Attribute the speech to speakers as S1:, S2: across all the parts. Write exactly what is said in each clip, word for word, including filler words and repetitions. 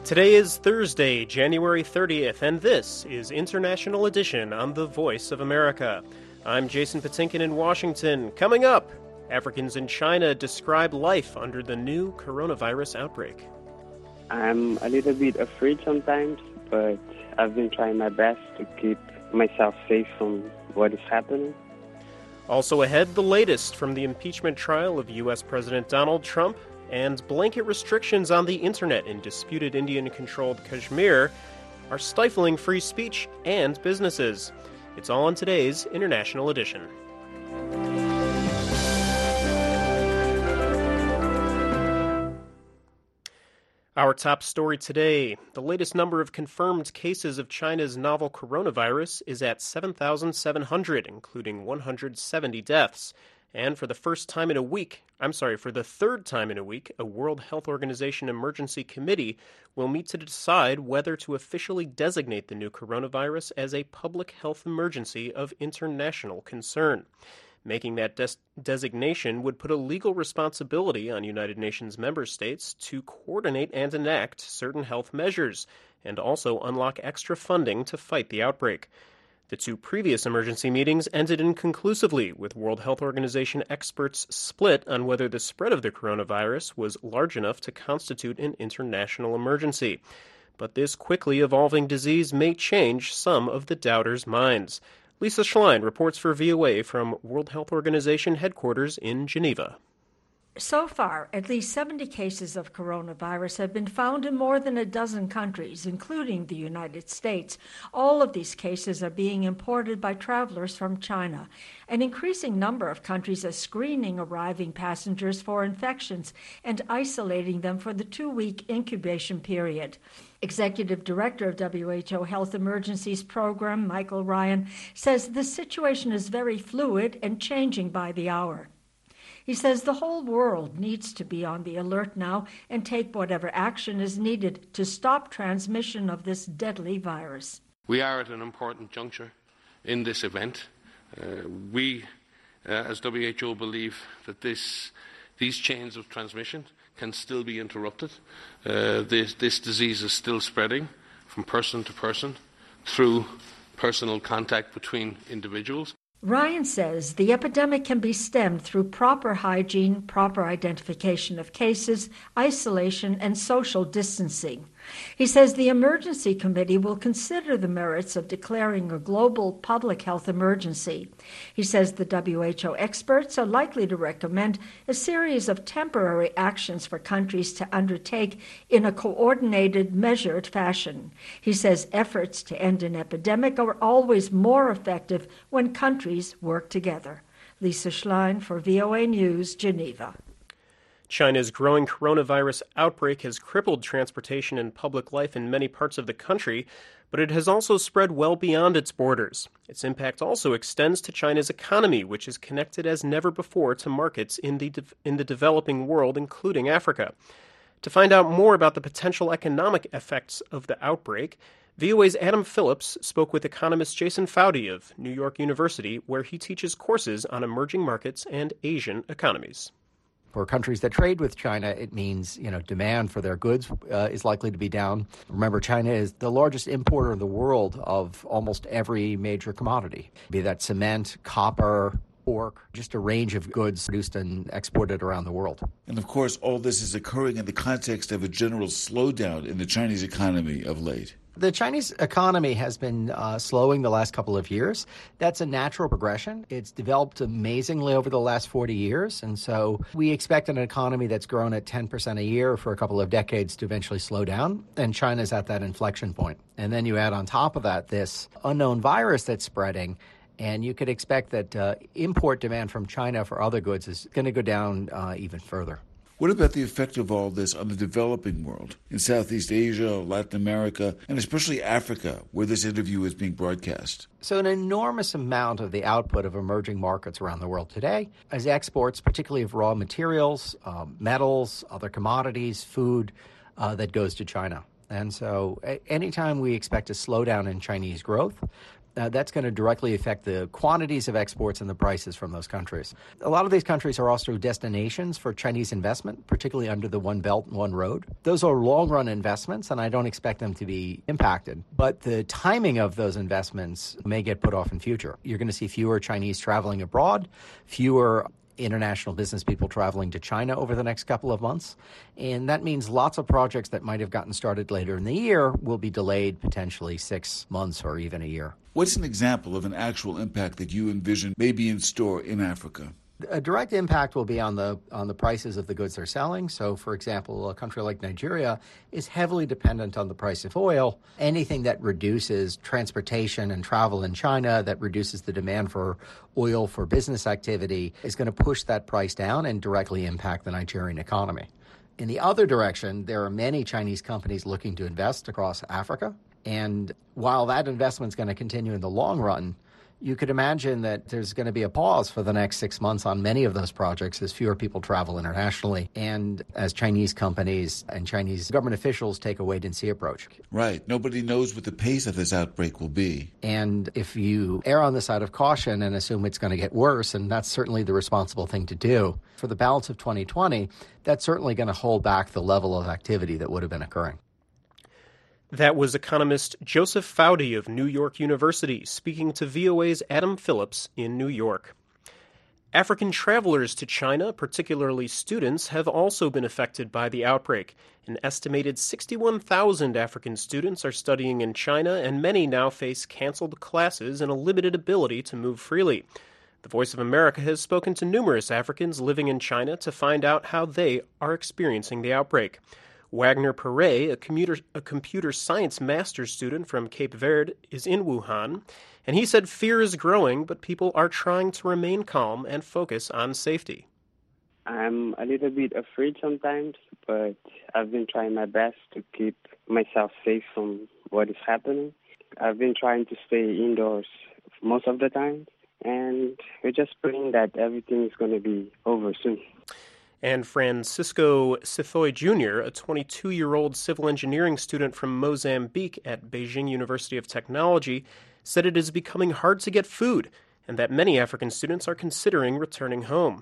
S1: Today is Thursday, January thirtieth, and this is International Edition on The Voice of America. I'm Jason Patinkin in Washington. Coming up, Africans in China describe life under the new coronavirus outbreak.
S2: I'm a little bit afraid sometimes, but I've been trying my best to keep myself safe from what is happening.
S1: Also ahead, the latest from the impeachment trial of U S President Donald Trump, and blanket restrictions on the internet in disputed Indian-controlled Kashmir are stifling free speech and businesses. It's all in today's International Edition. Our top story today, the latest number of confirmed cases of China's novel coronavirus is at seven thousand seven hundred, including one hundred seventy deaths. And for the first time in a week, I'm sorry, for the third time in a week, a World Health Organization emergency committee will meet to decide whether to officially designate the new coronavirus as a public health emergency of international concern. Making that des- designation would put a legal responsibility on United Nations member states to coordinate and enact certain health measures, and also unlock extra funding to fight the outbreak. The two previous emergency meetings ended inconclusively, with World Health Organization experts split on whether the spread of the coronavirus was large enough to constitute an international emergency. But this quickly evolving disease may change some of the doubters' minds. Lisa Schlein reports for V O A from World Health Organization headquarters in Geneva.
S3: So far, at least seventy cases of coronavirus have been found in more than a dozen countries, including the United States. All of these cases are being imported by travelers from China. An increasing number of countries are screening arriving passengers for infections and isolating them for the two-week incubation period. Executive Director of W H O Health Emergencies Program, Michael Ryan, says the situation is very fluid and changing by the hour. He says the whole world needs to be on the alert now and take whatever action is needed to stop transmission of this deadly virus.
S4: We are at an important juncture in this event. Uh, we, uh, as W H O, believe that this, these chains of transmission can still be interrupted. Uh, this, this disease is still spreading from person to person through personal contact between individuals.
S3: Ryan says the epidemic can be stemmed through proper hygiene, proper identification of cases, isolation, and social distancing. He says the emergency committee will consider the merits of declaring a global public health emergency. He says the W H O experts are likely to recommend a series of temporary actions for countries to undertake in a coordinated, measured fashion. He says efforts to end an epidemic are always more effective when countries work together. Lisa Schlein for V O A News, Geneva.
S1: China's growing coronavirus outbreak has crippled transportation and public life in many parts of the country, but it has also spread well beyond its borders. Its impact also extends to China's economy, which is connected as never before to markets in the de- in the developing world, including Africa. To find out more about the potential economic effects of the outbreak, V O A's Adam Phillips spoke with economist Jason Foudy of New York University, where he teaches courses on emerging markets and Asian economies.
S5: For countries that trade with China, it means, you know, demand for their goods uh, is likely to be down. Remember, China is the largest importer in the world of almost every major commodity, be that cement, copper, pork, just a range of goods produced and exported around the world.
S6: And of course, all this is occurring in the context of a general slowdown in the Chinese economy of late.
S5: The Chinese economy has been uh, slowing the last couple of years. That's a natural progression. It's developed amazingly over the last forty years. And so we expect an economy that's grown at ten percent a year for a couple of decades to eventually slow down. And China's at that inflection point. And then you add on top of that this unknown virus that's spreading. And you could expect that uh, import demand from China for other goods is going to go down uh, even further.
S6: What about the effect of all this on the developing world, in Southeast Asia, Latin America, and especially Africa, where this interview is being broadcast?
S5: So an enormous amount of the output of emerging markets around the world today is exports, particularly of raw materials, um, metals, other commodities, food, uh, that goes to China. And so a- anytime we expect a slowdown in Chinese growth, Uh, that's going to directly affect the quantities of exports and the prices from those countries. A lot of these countries are also destinations for Chinese investment, particularly under the One Belt and One Road. Those are long-run investments, and I don't expect them to be impacted. But the timing of those investments may get put off in future. You're going to see fewer Chinese traveling abroad, fewer international business people traveling to China over the next couple of months. And that means lots of projects that might have gotten started later in the year will be delayed potentially six months or even a year.
S6: What's an example of an actual impact that you envision may be in store in Africa?
S5: A direct impact will be on the on the prices of the goods they're selling. So, for example, a country like Nigeria is heavily dependent on the price of oil. Anything that reduces transportation and travel in China, that reduces the demand for oil for business activity, is going to push that price down and directly impact the Nigerian economy. In the other direction, there are many Chinese companies looking to invest across Africa. And while that investment is going to continue in the long run, you could imagine that there's going to be a pause for the next six months on many of those projects as fewer people travel internationally and as Chinese companies and Chinese government officials take a wait-and-see approach.
S6: Right. Nobody knows what the pace of this outbreak will be.
S5: And if you err on the side of caution and assume it's going to get worse, and that's certainly the responsible thing to do, for the balance of twenty twenty, that's certainly going to hold back the level of activity that would have been occurring.
S1: That was economist Joseph Foudy of New York University speaking to V O A's Adam Phillips in New York. African travelers to China, particularly students, have also been affected by the outbreak. An estimated sixty-one thousand African students are studying in China, and many now face canceled classes and a limited ability to move freely. The Voice of America has spoken to numerous Africans living in China to find out how they are experiencing the outbreak. Wagner Perret, a computer, a computer science master's student from Cape Verde, is in Wuhan, and he said fear is growing, but people are trying to remain calm and focus on safety.
S2: I'm a little bit afraid sometimes, but I've been trying my best to keep myself safe from what is happening. I've been trying to stay indoors most of the time, and we're just praying that everything is going to be over soon.
S1: And Francisco Sithoy Junior, a twenty-two-year-old civil engineering student from Mozambique at Beijing University of Technology, said it is becoming hard to get food and that many African students are considering returning home.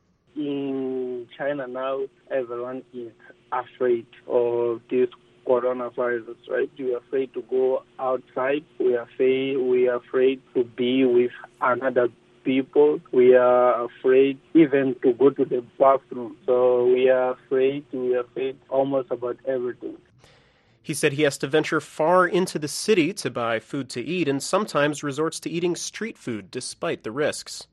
S7: In China now, everyone is afraid of this coronavirus, right? We are afraid to go outside. We are afraid, we are afraid to be with another people. We are afraid even to go to the bathroom. So we are afraid, we are afraid almost about everything.
S1: He said he has to venture far into the city to buy food to eat and sometimes resorts to eating street food despite the risks.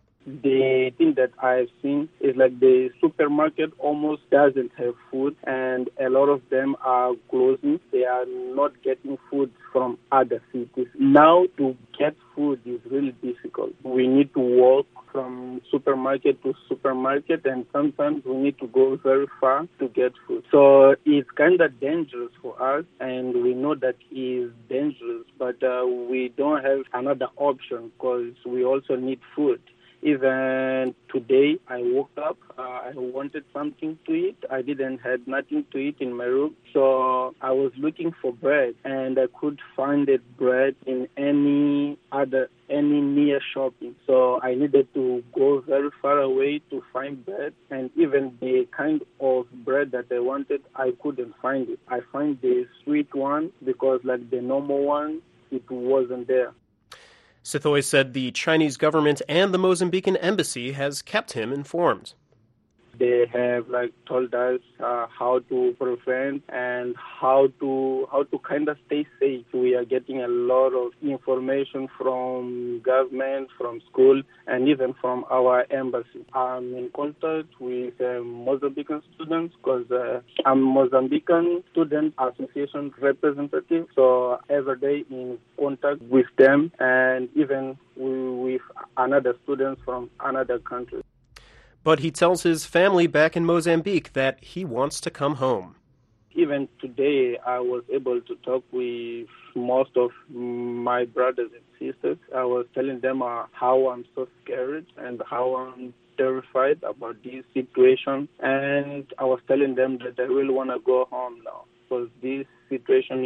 S7: The thing that I've seen is like the supermarket almost doesn't have food, and a lot of them are closing. They are not getting food from other cities. Now to get food is really difficult. We need to walk from supermarket to supermarket, and sometimes we need to go very far to get food. So it's kind of dangerous for us, and we know that it is dangerous, but uh, we don't have another option because we also need food. Even today, I woke up, uh, I wanted something to eat. I didn't have nothing to eat in my room, so I was looking for bread, and I could find that bread in any other, any near shopping. So I needed to go very far away to find bread, and even the kind of bread that I wanted, I couldn't find it. I find the sweet one because like the normal one, it wasn't there.
S1: Sithoy said the Chinese government and the Mozambican embassy has kept him informed.
S7: They have like told us uh, how to prevent and how to how to kind of stay safe. We are getting a lot of information from government, from school, and even from our embassy. I'm in contact with uh, Mozambican students because uh, I'm Mozambican Student Association representative. So every day in contact with them and even with another students from another country.
S1: But he tells his family back in Mozambique that he wants to come home.
S7: Even today, I was able to talk with most of my brothers and sisters. I was telling them uh, how I'm so scared and how I'm terrified about this situation. And I was telling them that I really want to go home now because this situation is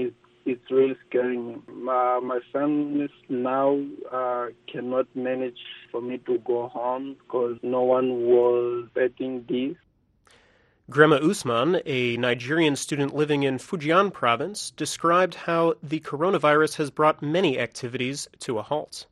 S7: it's really scaring me. My, my family now uh, cannot manage for me to go home because no one was betting this.
S1: Grema Usman, a Nigerian student living in Fujian province, described how the coronavirus has brought many activities to a halt.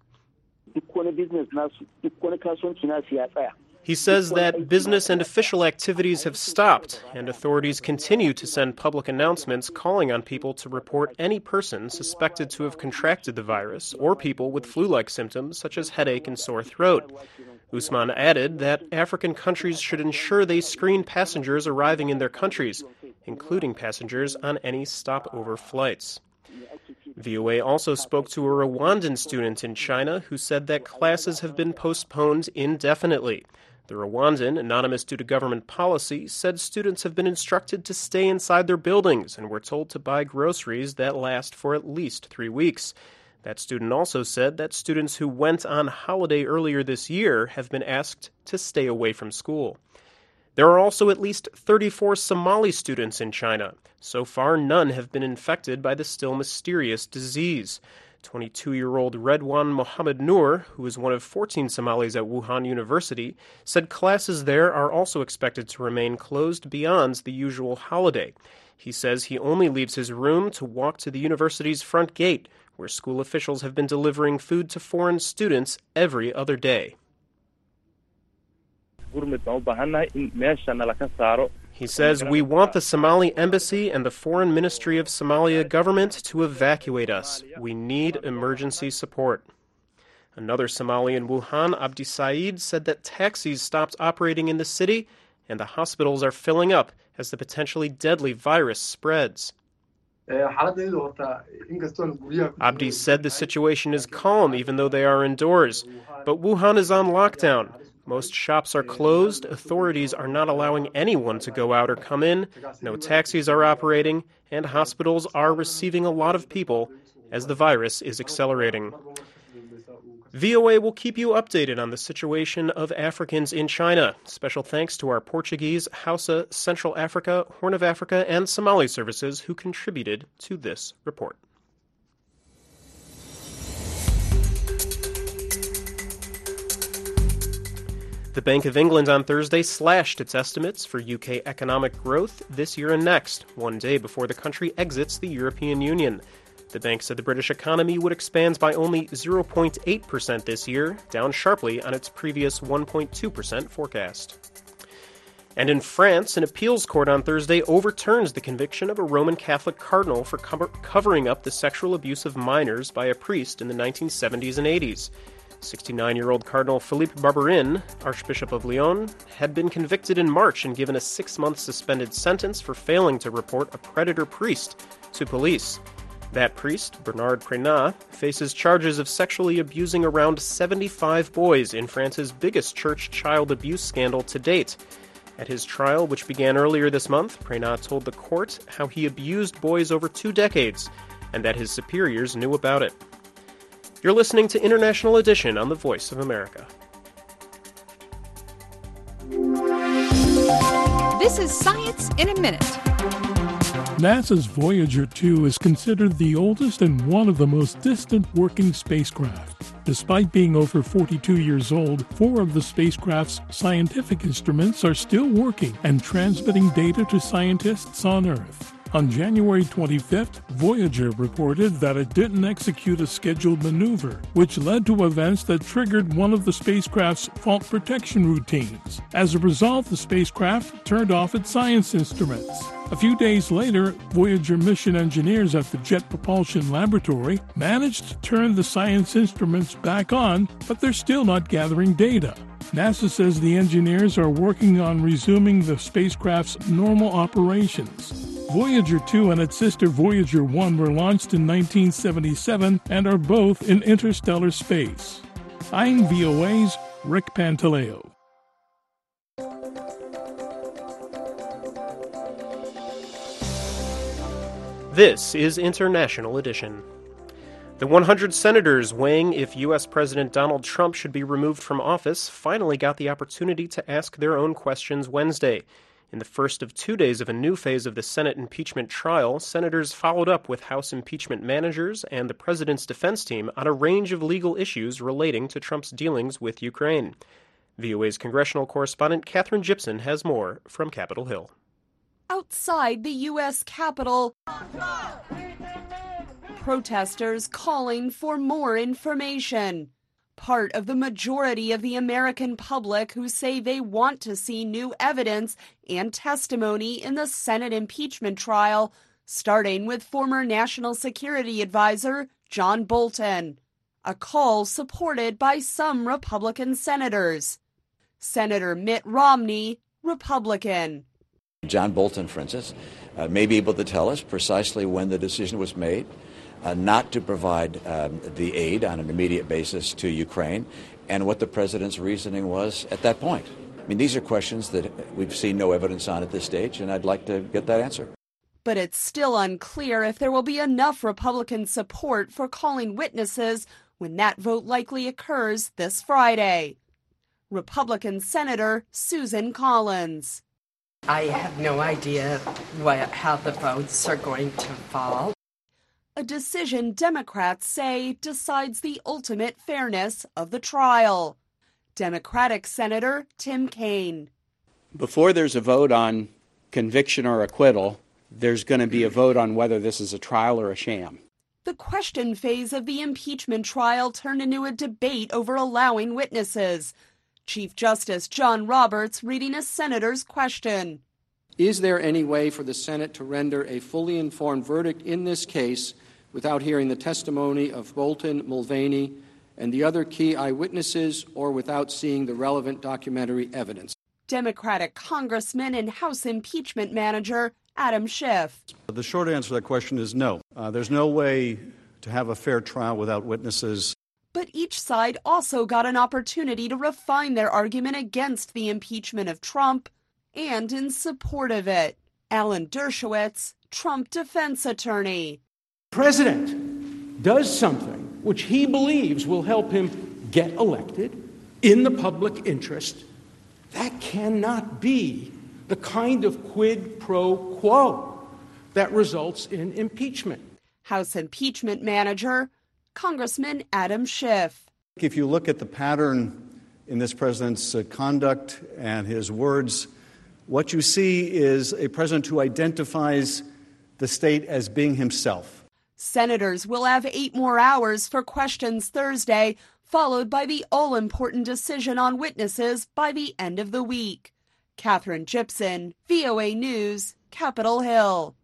S1: He says that business and official activities have stopped, and authorities continue to send public announcements calling on people to report any person suspected to have contracted the virus or people with flu-like symptoms such as headache and sore throat. Usman added that African countries should ensure they screen passengers arriving in their countries, including passengers on any stopover flights. V O A also spoke to a Rwandan student in China who said that classes have been postponed indefinitely. The Rwandan, anonymous due to government policy, said students have been instructed to stay inside their buildings and were told to buy groceries that last for at least three weeks. That student also said that students who went on holiday earlier this year have been asked to stay away from school. There are also at least thirty-four Somali students in China. So far, none have been infected by the still mysterious disease. twenty-two-year-old Redwan Mohammed Noor, who is one of fourteen Somalis at Wuhan University, said classes there are also expected to remain closed beyond the usual holiday. He says he only leaves his room to walk to the university's front gate, where school officials have been delivering food to foreign students every other day. He says, "We want the Somali embassy and the Foreign Ministry of Somalia government to evacuate us. We need emergency support." Another Somali in Wuhan, Abdi Said, said that taxis stopped operating in the city and the hospitals are filling up as the potentially deadly virus spreads. Abdi said the situation is calm even though they are indoors, but Wuhan is on lockdown. Most shops are closed, authorities are not allowing anyone to go out or come in, no taxis are operating, and hospitals are receiving a lot of people as the virus is accelerating. V O A will keep you updated on the situation of Africans in China. Special thanks to our Portuguese, Hausa, Central Africa, Horn of Africa, and Somali services who contributed to this report. The Bank of England on Thursday slashed its estimates for U K economic growth this year and next, one day before the country exits the European Union. The bank said the British economy would expand by only zero point eight percent this year, down sharply on its previous one point two percent forecast. And in France, an appeals court on Thursday overturns the conviction of a Roman Catholic cardinal for co- covering up the sexual abuse of minors by a priest in the nineteen seventies and eighties. sixty-nine-year-old Cardinal Philippe Barbarin, Archbishop of Lyon, had been convicted in March and given a six-month suspended sentence for failing to report a predator priest to police. That priest, Bernard Prenat, faces charges of sexually abusing around seventy-five boys in France's biggest church child abuse scandal to date. At his trial, which began earlier this month, Prenat told the court how he abused boys over two decades and that his superiors knew about it. You're listening to International Edition on the Voice of America.
S8: This is Science in a Minute.
S9: NASA's Voyager two is considered the oldest and one of the most distant working spacecraft. Despite being over forty-two years old, four of the spacecraft's scientific instruments are still working and transmitting data to scientists on Earth. On January twenty-fifth, Voyager reported that it didn't execute a scheduled maneuver, which led to events that triggered one of the spacecraft's fault protection routines. As a result, the spacecraft turned off its science instruments. A few days later, Voyager mission engineers at the Jet Propulsion Laboratory managed to turn the science instruments back on, but they're still not gathering data. NASA says the engineers are working on resuming the spacecraft's normal operations. Voyager two and its sister Voyager one were launched in nineteen seventy-seven and are both in interstellar space. I'm V O A's Rick Pantaleo.
S1: This is International Edition. The one hundred senators weighing if U S President Donald Trump should be removed from office finally got the opportunity to ask their own questions Wednesday. In the first of two days of a new phase of the Senate impeachment trial, senators followed up with House impeachment managers and the president's defense team on a range of legal issues relating to Trump's dealings with Ukraine. V O A's congressional correspondent Katherine Gibson has more from Capitol Hill.
S10: Outside the U S Capitol, protesters calling for more information. Part of the majority of the American public who say they want to see new evidence and testimony in the Senate impeachment trial, starting with former National Security Advisor John Bolton. A call supported by some Republican senators. Senator Mitt Romney, Republican.
S11: John Bolton, for instance, uh, may be able to tell us precisely when the decision was made uh, not to provide um, the aid on an immediate basis to Ukraine and what the president's reasoning was at that point. I mean, these are questions that we've seen no evidence on at this stage, and I'd like to get that answer.
S10: But it's still unclear if there will be enough Republican support for calling witnesses when that vote likely occurs this Friday. Republican Senator Susan Collins.
S12: I have no idea what, how the votes are going to fall.
S10: A decision Democrats say decides the ultimate fairness of the trial. Democratic Senator Tim Kaine.
S13: Before there's a vote on conviction or acquittal, there's going to be a vote on whether this is a trial or a sham.
S10: The question phase of the impeachment trial turned into a debate over allowing witnesses. Chief Justice John Roberts reading a senator's question.
S14: Is there any way for the Senate to render a fully informed verdict in this case without hearing the testimony of Bolton, Mulvaney, and the other key eyewitnesses, or without seeing the relevant documentary evidence?
S10: Democratic Congressman and House impeachment manager Adam Schiff.
S15: The short answer to that question is no. Uh, there's no way to have a fair trial without witnesses.
S10: But each side also got an opportunity to refine their argument against the impeachment of Trump and in support of it. Alan Dershowitz, Trump defense attorney.
S16: The president does something which he believes will help him get elected in the public interest. That cannot be the kind of quid pro quo that results in impeachment.
S10: House impeachment manager Congressman Adam Schiff.
S15: If you look at the pattern in this president's uh, conduct and his words, what you see is a president who identifies the state as being himself.
S10: Senators will have eight more hours for questions Thursday, followed by the all-important decision on witnesses by the end of the week. Katherine Gibson, V O A News, Capitol Hill.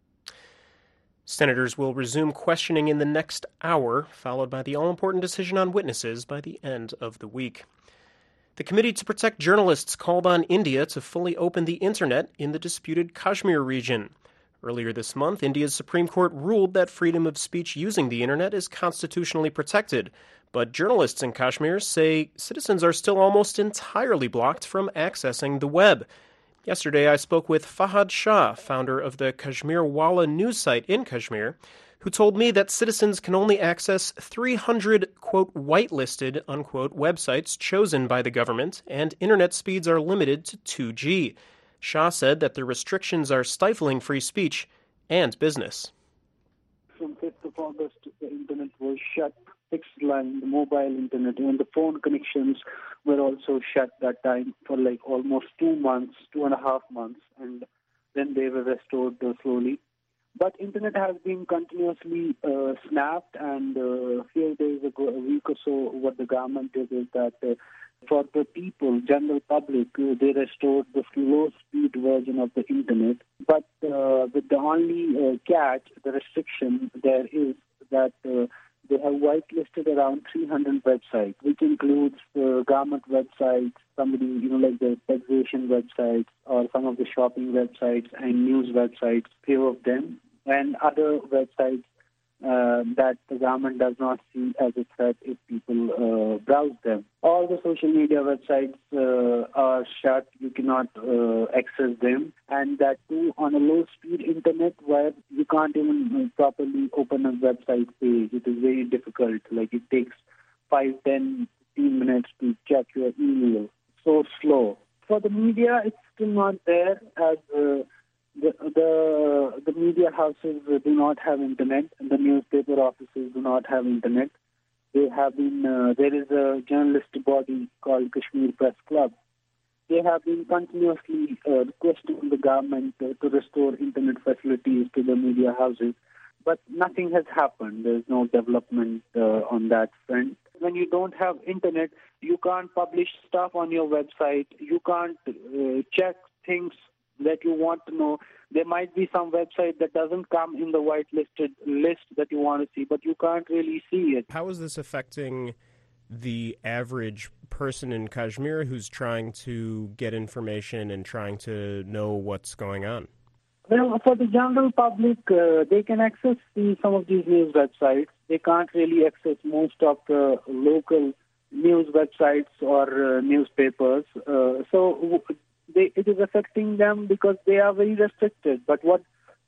S1: Senators will resume questioning in the next hour, followed by the all-important decision on witnesses by the end of the week. The Committee to Protect Journalists called on India to fully open the Internet in the disputed Kashmir region. Earlier this month, India's Supreme Court ruled that freedom of speech using the Internet is constitutionally protected, but journalists in Kashmir say citizens are still almost entirely blocked from accessing the web. Yesterday, I spoke with Fahad Shah, founder of the Kashmir Wala news site in Kashmir, who told me that citizens can only access three hundred, quote, whitelisted, unquote, websites chosen by the government, and internet speeds are limited to two G. Shah said that the restrictions are stifling free speech and business.
S17: From fifth of August, the internet was shut, fixed line, the mobile internet, and the phone connections were also shut that time for like almost two months, two and a half months, and then they were restored uh, slowly. But internet has been continuously uh, snapped, and uh, a few days ago, a week or so, what the government did is that uh, for the people, general public, uh, they restored the low-speed version of the internet. But uh, with the only uh, catch, the restriction there is that uh, they have whitelisted around three hundred websites, which includes uh, government websites, somebody, you know, like the taxation websites, or some of the shopping websites and news websites, few of them, and other websites uh, that the government does not see as a threat if people uh, browse them. All the social media websites uh, are shut. You cannot uh, access them. And that too on a low-speed internet where you can't even properly open a website page. It is very difficult. Like it takes five, ten, fifteen minutes to check your email. So slow. for the media, it's still not there, as uh, the, the the media houses do not have internet, and the newspaper offices do not have internet. They have been uh, there is a journalist body called Kashmir Press Club. They have been continuously uh, requesting the government uh, to restore internet facilities to the media houses, but nothing has happened. There's no development uh, on that front. When you don't have internet, you can't publish stuff on your website. You can't uh, check things that you want to know. There might be some website that doesn't come in the whitelisted list that you want to see, but you can't really see it.
S1: How is this affecting the average person in Kashmir who's trying to get information and trying to know what's going on?
S17: Well, for the general public, uh, they can access the, some of these news websites. They can't really access most of the local news websites or uh, newspapers. Uh, so they, it is affecting them because they are very restricted. But what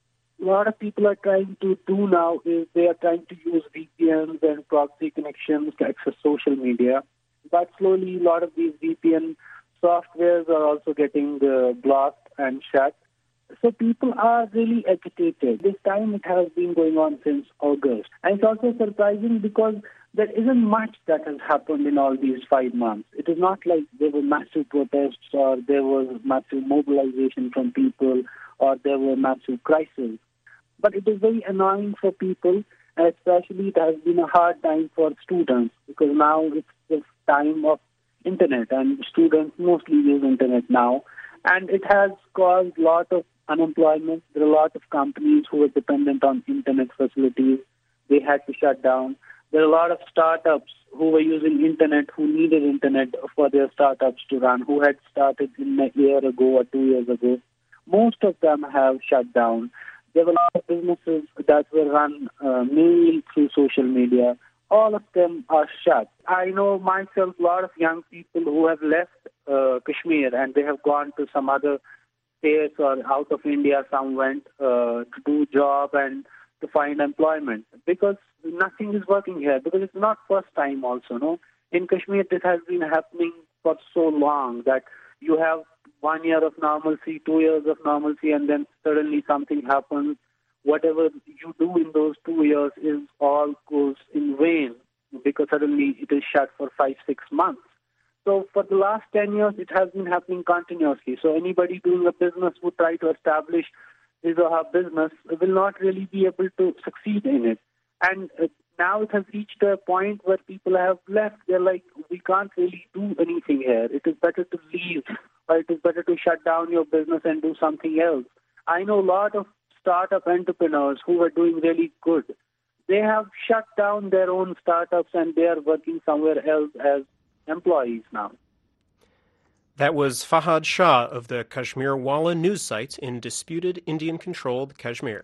S17: a lot of people are trying to do now is they are trying to use V P Ns and proxy connections to access social media. But slowly, a lot of these V P N softwares are also getting uh, blocked and shut. So people are really agitated. This time it has been going on since August. And it's also surprising because there isn't much that has happened in all these five months. It is not like there were massive protests or there was massive mobilization from people or there were massive crises. But it is very annoying for people, and especially it has been a hard time for students because now it's the time of internet and students mostly use internet now. And it has caused a lot of unemployment. There are a lot of companies who are dependent on internet facilities. They had to shut down. There are a lot of startups who were using internet, who needed internet for their startups to run, who had started in a year ago or two years ago. Most of them have shut down. There were a lot of businesses that were run uh, mainly through social media. All of them are shut. I know myself a lot of young people who have left uh, Kashmir and they have gone to some other states or out of India. Some went uh, to do job and to find employment because nothing is working here. Because it's not first time also, no. In Kashmir, this has been happening for so long that you have one year of normalcy, two years of normalcy, and then suddenly something happens. Whatever you do in those two years is all goes in vain because suddenly it is shut for five, six months. So for the last ten years, it has been happening continuously. So anybody doing a business who try to establish his or her business will not really be able to succeed in it. And uh, now it has reached a point where people have left. They're like, we can't really do anything here. It is better to leave, or it is better to shut down your business and do something else. I know a lot of startup entrepreneurs who are doing really good. They have shut down their own startups and they are working somewhere else as employees now.
S1: That was Fahad Shah of the Kashmir Wala news site in disputed Indian-controlled Kashmir.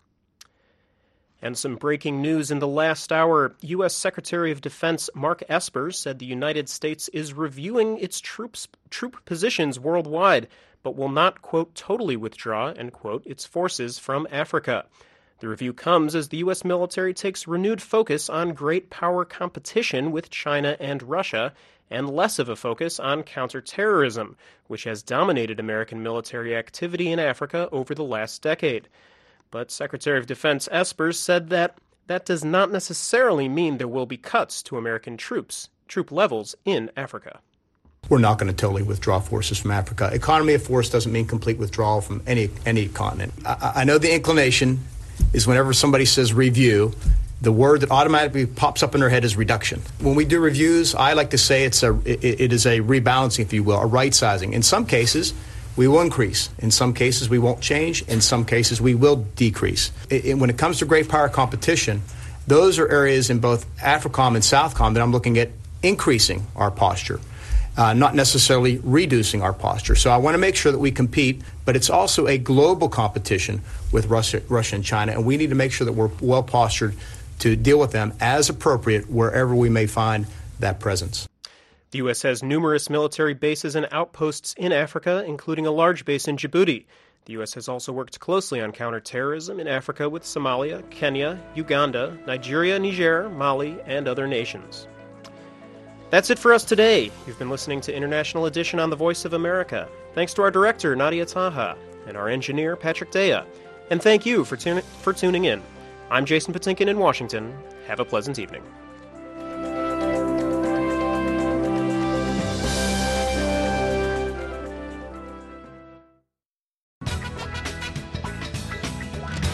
S1: And some breaking news in the last hour. U S. Secretary of Defense Mark Esper said the United States is reviewing its troops, troop positions worldwide, but will not, quote, totally withdraw, end quote, its forces from Africa. The review comes as the U S military takes renewed focus on great power competition with China and Russia, and less of a focus on counterterrorism, which has dominated American military activity in Africa over the last decade. But Secretary of Defense Esper said that that does not necessarily mean there will be cuts to American troops, troop levels in Africa.
S18: We're not going to totally withdraw forces from Africa. Economy of force doesn't mean complete withdrawal from any any continent. I, I know the inclination is whenever somebody says review, the word that automatically pops up in their head is reduction. When we do reviews, I like to say it's a it, it is a rebalancing, if you will, a right sizing. In some cases, we will increase. In some cases, we won't change. In some cases, we will decrease. It, it, when it comes to great power competition, those are areas in both AFRICOM and SOUTHCOM that I'm looking at increasing our posture, uh, not necessarily reducing our posture. So I want to make sure that we compete, but it's also a global competition with Russia, Russia and China, and we need to make sure that we're well postured to deal with them as appropriate wherever we may find that presence.
S1: The U S has numerous military bases and outposts in Africa, including a large base in Djibouti. The U S has also worked closely on counterterrorism in Africa with Somalia, Kenya, Uganda, Nigeria, Niger, Mali, and other nations. That's it for us today. You've been listening to International Edition on the Voice of America. Thanks to our director, Nadia Taha, and our engineer, Patrick Dea. And thank you for, tun- for tuning in. I'm Jason Patinkin in Washington. Have a pleasant evening.